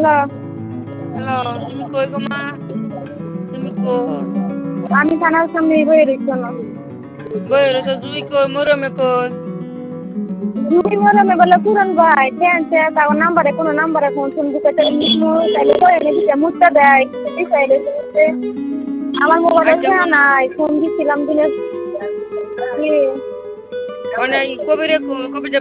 Hello, তুমি কই গো মা? তুমি কই? আমি থানার সামনে বয়ে রইছি না। বইয়ে রয়েছো, জুই কই, মরমে কই? জুই মরমে বলে পুরন ভাই টেনছে তাও নাম্বারে কোনো নাম্বারে ফোন ফোন দিতে তাইলে কয়ে নাকি মুটটা দেয় আমার মোবাইলে আচ্ছা ফোন নাই ফোন দিছিলাম দিনে কি মানে কবিরে কই, কবি